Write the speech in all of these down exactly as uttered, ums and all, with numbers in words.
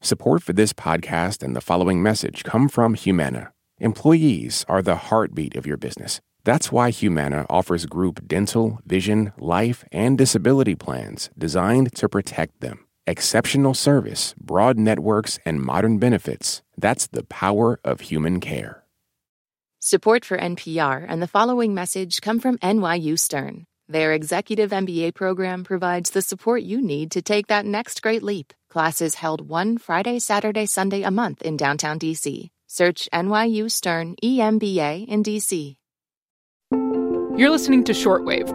Support for this podcast and the following message come from Humana. Employees are the heartbeat of your business. That's why Humana offers group dental, vision, life, and disability plans designed to protect them. Exceptional service, broad networks, and modern benefits. That's the power of human care. Support for N P R and the following message come from N Y U Stern. Their executive M B A program provides the support you need to take that next great leap. Classes held one Friday, Saturday, Sunday a month in downtown D C. Search N Y U Stern E M B A in D C. You're listening to Shortwave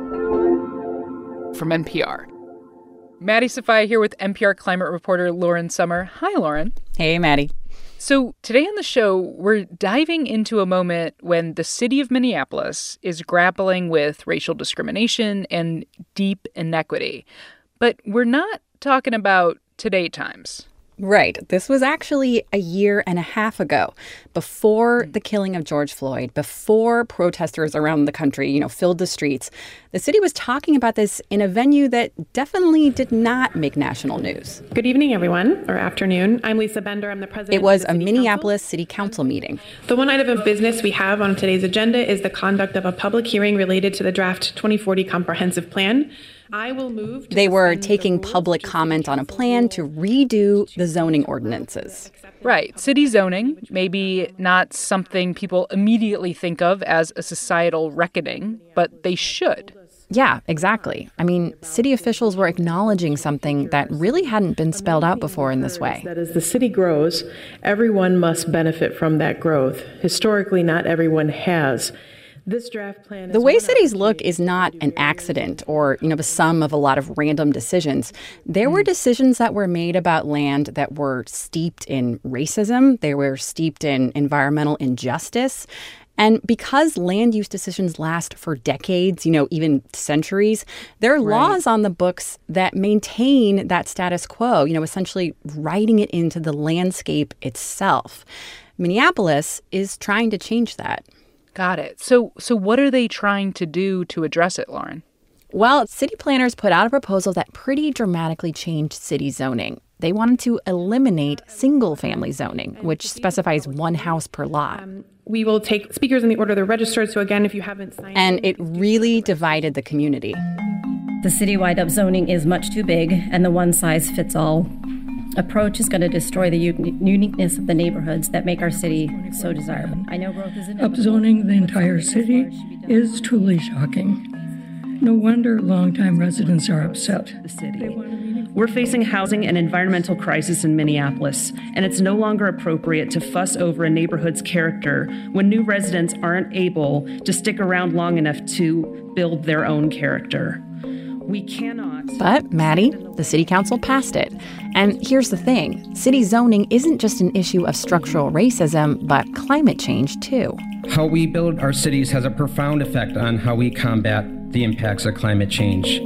from N P R. Maddie Sofia here with N P R climate reporter Lauren Sommer. Hi, Lauren. Hey, Maddie. So today on the show, we're diving into a moment when the city of Minneapolis is grappling with racial discrimination and deep inequity. But we're not talking about today times. Right. This was actually a year and a half ago, before the killing of George Floyd, before protesters around the country, you know, filled the streets. The city was talking about this in a venue that definitely did not make national news. Good evening, everyone, or afternoon. I'm Lisa Bender. I'm the president. It was of the a City Minneapolis Council. City Council meeting. The one item of business we have on today's agenda is the conduct of a public hearing related to the draft twenty forty comprehensive plan. I will move. They were taking public comment on a plan to redo the zoning ordinances. Right. City zoning, maybe not something people immediately think of as a societal reckoning, but they should. Yeah, exactly. I mean, city officials were acknowledging something that really hadn't been spelled out before in this way. That as the city grows, everyone must benefit from that growth. Historically, not everyone has. This draft plan. The way cities look is not an accident or, you know, the sum of a lot of random decisions. There were decisions that were made about land that were steeped in racism. They were steeped in environmental injustice. And because land use decisions last for decades, you know, even centuries, there are Right. laws on the books that maintain that status quo, you know, essentially writing it into the landscape itself. Minneapolis is trying to change that. Got it. So so what are they trying to do to address it, Lauren? Well, city planners put out a proposal that pretty dramatically changed city zoning. They wanted to eliminate single-family zoning, which specifies one house per lot. Um, we will take speakers in the order they're registered. So again, if you haven't signed And in, it please do really so. divided the community. The citywide upzoning is much too big, and the one-size-fits-all approach is going to destroy the uni- uniqueness of the neighborhoods that make our city so desirable. I know growth is inevitable. Upzoning the entire city is truly shocking. No wonder longtime residents are upset. The city. We're facing housing and environmental crisis in Minneapolis, and it's no longer appropriate to fuss over a neighborhood's character when new residents aren't able to stick around long enough to build their own character. We cannot. But, Maddie, the city council passed it. And here's the thing. City zoning isn't just an issue of structural racism, but climate change, too. How we build our cities has a profound effect on how we combat the impacts of climate change.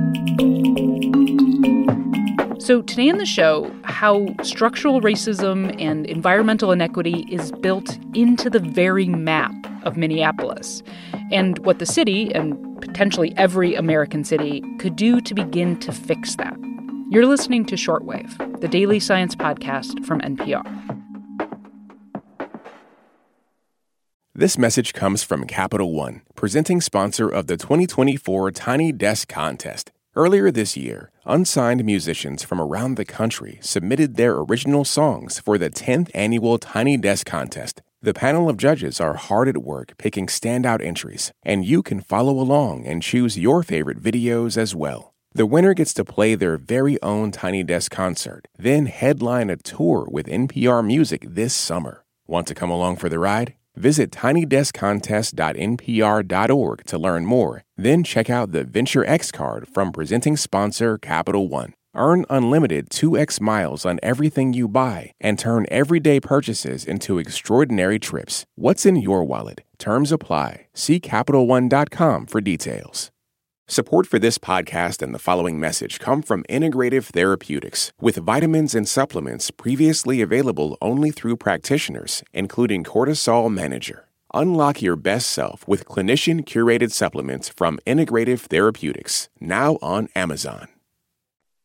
So today on the show, how structural racism and environmental inequity is built into the very map of Minneapolis, and what the city, and potentially every American city, could do to begin to fix that. You're listening to Shortwave, the daily science podcast from N P R. This message comes from Capital One, presenting sponsor of the twenty twenty-four Tiny Desk Contest. Earlier this year, unsigned musicians from around the country submitted their original songs for the tenth annual Tiny Desk Contest. The panel of judges are hard at work picking standout entries, and you can follow along and choose your favorite videos as well. The winner gets to play their very own Tiny Desk concert, then headline a tour with N P R Music this summer. Want to come along for the ride? Visit tiny desk contest dot n p r dot org to learn more. Then check out the Venture X card from presenting sponsor Capital One. Earn unlimited two x miles on everything you buy and turn everyday purchases into extraordinary trips. What's in your wallet? Terms apply. See Capital One dot com for details. Support for this podcast and the following message come from Integrative Therapeutics, with vitamins and supplements previously available only through practitioners, including Cortisol Manager. Unlock your best self with clinician-curated supplements from Integrative Therapeutics, now on Amazon.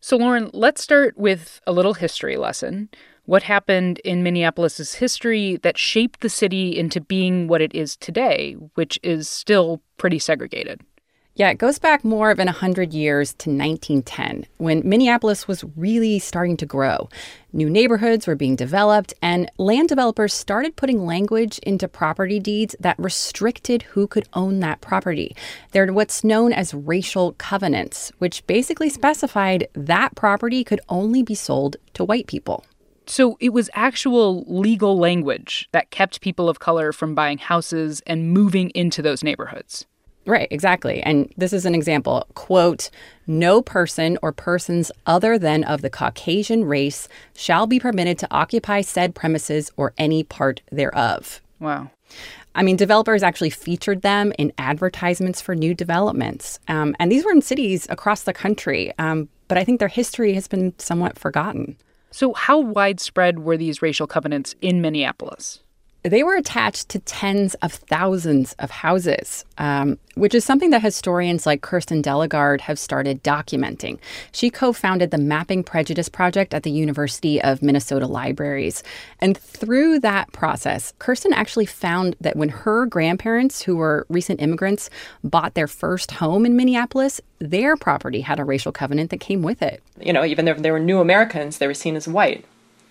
So, Lauren, let's start with a little history lesson. What happened in Minneapolis's history that shaped the city into being what it is today, which is still pretty segregated? Yeah, it goes back more than one hundred years to nineteen ten, when Minneapolis was really starting to grow. New neighborhoods were being developed, and land developers started putting language into property deeds that restricted who could own that property. They're what's known as racial covenants, which basically specified that property could only be sold to white people. So it was actual legal language that kept people of color from buying houses and moving into those neighborhoods. Right, exactly. And this is an example. Quote, "No person or persons other than of the Caucasian race shall be permitted to occupy said premises or any part thereof." Wow. I mean, developers actually featured them in advertisements for new developments. Um, and these were in cities across the country. Um, but I think their history has been somewhat forgotten. So how widespread were these racial covenants in Minneapolis? They were attached to tens of thousands of houses, um, which is something that historians like Kirsten Delegard have started documenting. She co-founded the Mapping Prejudice Project at the University of Minnesota Libraries. And through that process, Kirsten actually found that when her grandparents, who were recent immigrants, bought their first home in Minneapolis, their property had a racial covenant that came with it. You know, even if they were new Americans, they were seen as white.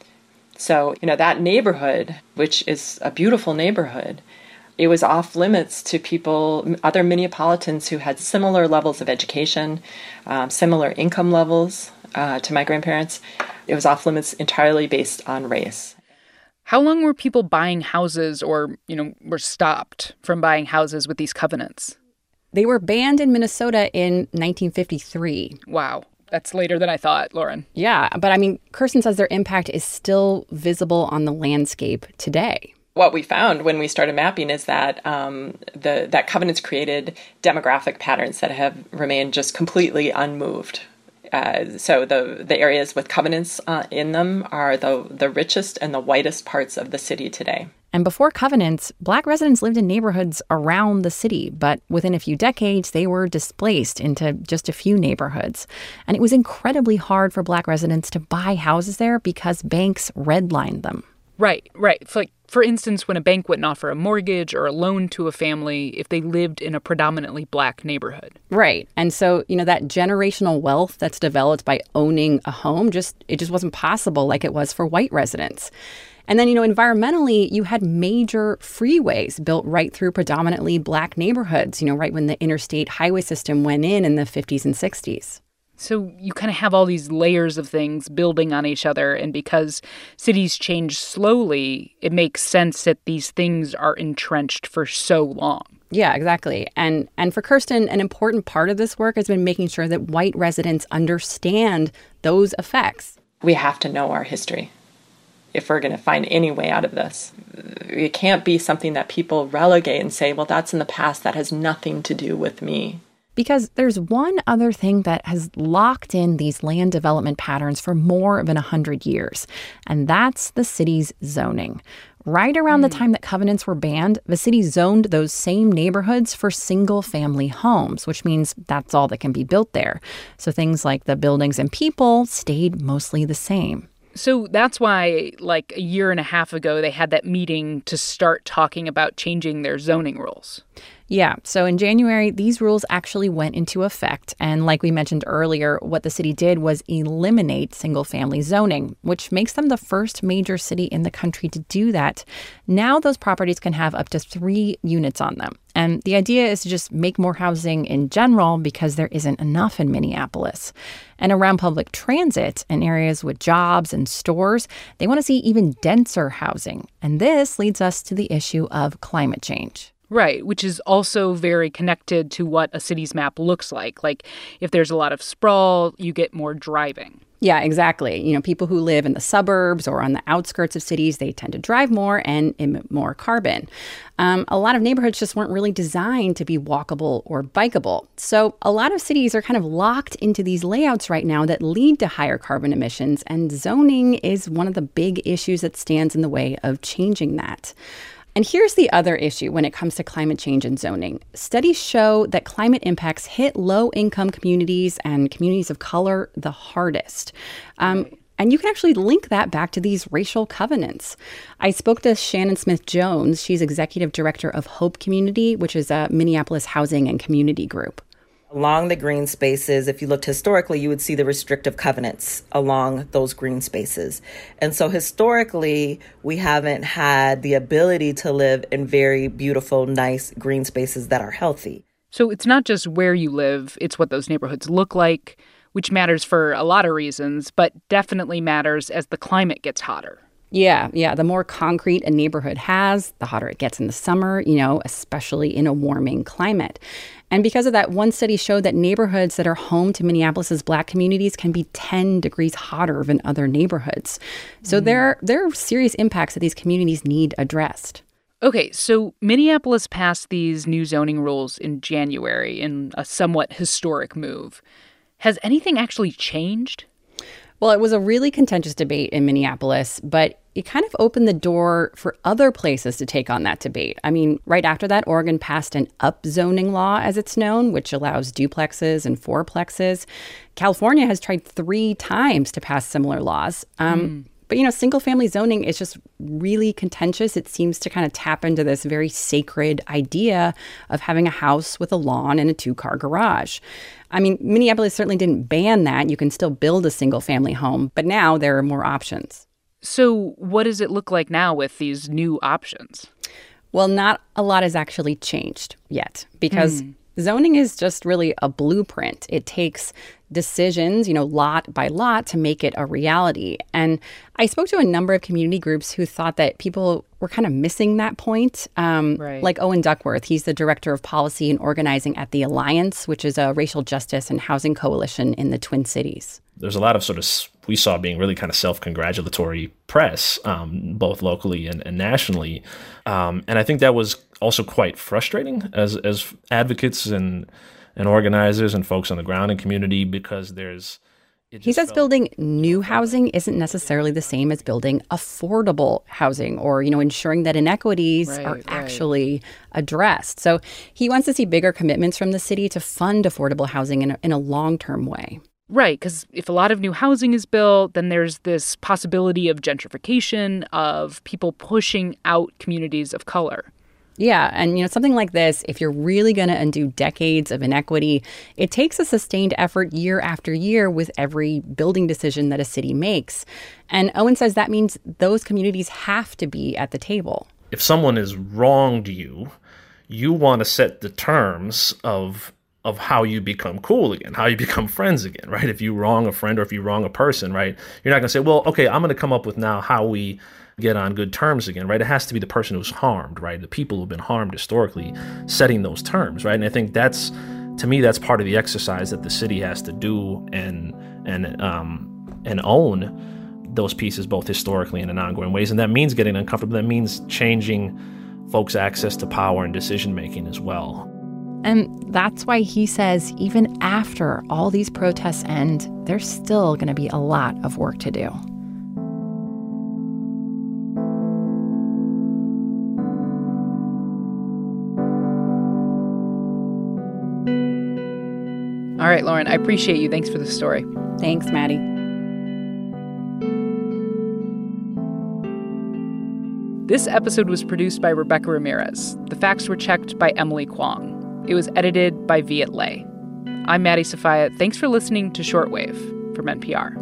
So, you know, that neighborhood, which is a beautiful neighborhood, it was off limits to people, other Minneapolitans who had similar levels of education, um, similar income levels uh, to my grandparents. It was off limits entirely based on race. How long were people buying houses or, you know, were stopped from buying houses with these covenants? They were banned in Minnesota in nineteen fifty-three. Wow. That's later than I thought, Lauren. Yeah, but I mean, Kirsten says their impact is still visible on the landscape today. What we found when we started mapping is that um, the that covenants created demographic patterns that have remained just completely unmoved. Uh, so the the areas with covenants uh, in them are the the richest and the whitest parts of the city today. And before covenants, Black residents lived in neighborhoods around the city, but within a few decades, they were displaced into just a few neighborhoods. And it was incredibly hard for Black residents to buy houses there because banks redlined them. Right, right. It's like, for instance, when a bank wouldn't offer a mortgage or a loan to a family if they lived in a predominantly Black neighborhood. Right. And so, you know, that generational wealth that's developed by owning a home, just it just wasn't possible like it was for white residents. And then, you know, environmentally, you had major freeways built right through predominantly Black neighborhoods, you know, right when the interstate highway system went in in the fifties and sixties. So you kind of have all these layers of things building on each other. And because cities change slowly, it makes sense that these things are entrenched for so long. Yeah, exactly. And and for Kirsten, an important part of this work has been making sure that white residents understand those effects. We have to know our history if we're going to find any way out of this. It can't be something that people relegate and say, well, that's in the past. That has nothing to do with me. Because there's one other thing that has locked in these land development patterns for more than one hundred years, and that's the city's zoning. Right around mm. the time that covenants were banned, the city zoned those same neighborhoods for single-family homes, which means that's all that can be built there. So things like the buildings and people stayed mostly the same. So that's why, like, a year and a half ago, they had that meeting to start talking about changing their zoning rules. Yeah. So in January, these rules actually went into effect. And like we mentioned earlier, what the city did was eliminate single-family zoning, which makes them the first major city in the country to do that. Now those properties can have up to three units on them. And the idea is to just make more housing in general because there isn't enough in Minneapolis. And around public transit and areas with jobs and stores, they want to see even denser housing. And this leads us to the issue of climate change. Right, which is also very connected to what a city's map looks like. Like, if there's a lot of sprawl, you get more driving. Yeah, exactly. You know, people who live in the suburbs or on the outskirts of cities, they tend to drive more and emit more carbon. Um, a lot of neighborhoods just weren't really designed to be walkable or bikeable. So a lot of cities are kind of locked into these layouts right now that lead to higher carbon emissions, and zoning is one of the big issues that stands in the way of changing that. And here's the other issue when it comes to climate change and zoning. Studies show that climate impacts hit low-income communities and communities of color the hardest. Um, and you can actually link that back to these racial covenants. I spoke to Shannon Smith-Jones. She's executive director of Hope Community, which is a Minneapolis housing and community group. Along the green spaces, if you looked historically, you would see the restrictive covenants along those green spaces. And so historically, we haven't had the ability to live in very beautiful, nice green spaces that are healthy. So it's not just where you live, it's what those neighborhoods look like, which matters for a lot of reasons, but definitely matters as the climate gets hotter. Yeah, yeah. The more concrete a neighborhood has, the hotter it gets in the summer, you know, especially in a warming climate. And because of that, one study showed that neighborhoods that are home to Minneapolis's Black communities can be ten degrees hotter than other neighborhoods. So mm. there, there are serious impacts that these communities need addressed. Okay, so Minneapolis passed these new zoning rules in January in a somewhat historic move. Has anything actually changed? Well, it was a really contentious debate in Minneapolis, but it kind of opened the door for other places to take on that debate. I mean, right after that, Oregon passed an upzoning law, as it's known, which allows duplexes and fourplexes. California has tried three times to pass similar laws. Um, mm. But, you know, single-family zoning is just really contentious. It seems to kind of tap into this very sacred idea of having a house with a lawn and a two-car garage. I mean, Minneapolis certainly didn't ban that. You can still build a single-family home, but now there are more options. So what does it look like now with these new options? Well, not a lot has actually changed yet because mm. zoning is just really a blueprint. It takes decisions, you know, lot by lot to make it a reality. And I spoke to a number of community groups who thought that people were kind of missing that point. Um, right. Like Owen Duckworth, he's the director of policy and organizing at the Alliance, which is a racial justice and housing coalition in the Twin Cities. There's a lot of sort of, we saw being really kind of self-congratulatory press, um, both locally and, and nationally. Um, and I think that was also quite frustrating as as advocates and and organizers and folks on the ground and community, because there's... He says building new housing isn't necessarily the same as building affordable housing or, you know, ensuring that inequities right, are right. actually addressed. So he wants to see bigger commitments from the city to fund affordable housing in a, in a long-term way. Right, because if a lot of new housing is built, then there's this possibility of gentrification, of people pushing out communities of color. Yeah, and, you know, something like this, if you're really going to undo decades of inequity, it takes a sustained effort year after year with every building decision that a city makes. And Owen says that means those communities have to be at the table. If someone has wronged you, you want to set the terms of of how you become cool again, how you become friends again, right? If you wrong a friend or if you wrong a person, right? You're not going to say, well, okay, I'm going to come up with now how we get on good terms again, right? It has to be the person who's harmed, right? The people who've been harmed historically setting those terms, right? And I think that's, to me, that's part of the exercise that the city has to do and and um, and own those pieces both historically and in ongoing ways. And that means getting uncomfortable. That means changing folks' access to power and decision-making as well. And that's why he says even after all these protests end, there's still going to be a lot of work to do. All right, Lauren, I appreciate you. Thanks for the story. Thanks, Maddie. This episode was produced by Rebecca Ramirez. The facts were checked by Emily Kwong. It was edited by Viet Le. I'm Maddie Sofia. Thanks for listening to Shortwave from N P R.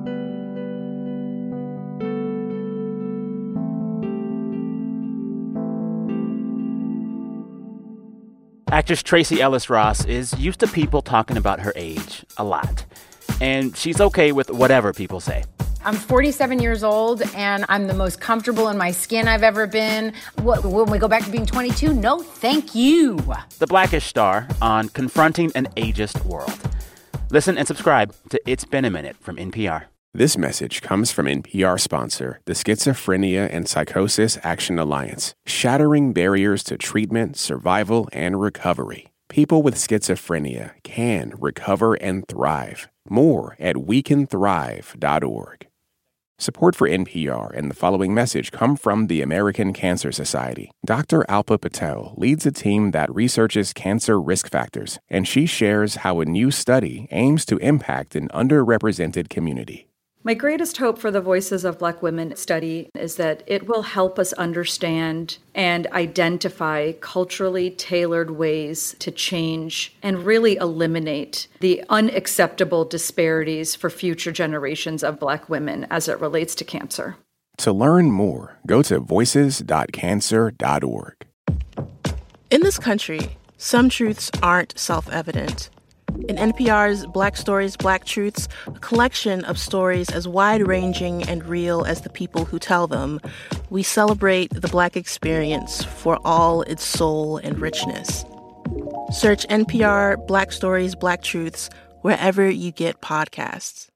Actress Tracee Ellis Ross is used to people talking about her age a lot. And she's okay with whatever people say. I'm forty-seven years old, and I'm the most comfortable in my skin I've ever been. What, when we go back to being twenty-two? No, thank you. The Black-ish star on Confronting an Ageist World. Listen and subscribe to It's Been a Minute from N P R. This message comes from N P R sponsor, the Schizophrenia and Psychosis Action Alliance, shattering barriers to treatment, survival, and recovery. People with schizophrenia can recover and thrive. More at we can thrive dot org. Support for N P R and the following message come from the American Cancer Society. Doctor Alpa Patel leads a team that researches cancer risk factors, and she shares how a new study aims to impact an underrepresented community. My greatest hope for the Voices of Black Women study is that it will help us understand and identify culturally tailored ways to change and really eliminate the unacceptable disparities for future generations of Black women as it relates to cancer. To learn more, go to voices dot cancer dot org. In this country, some truths aren't self-evident. In N P R's Black Stories, Black Truths, a collection of stories as wide-ranging and real as the people who tell them, we celebrate the Black experience for all its soul and richness. Search N P R Black Stories, Black Truths wherever you get podcasts.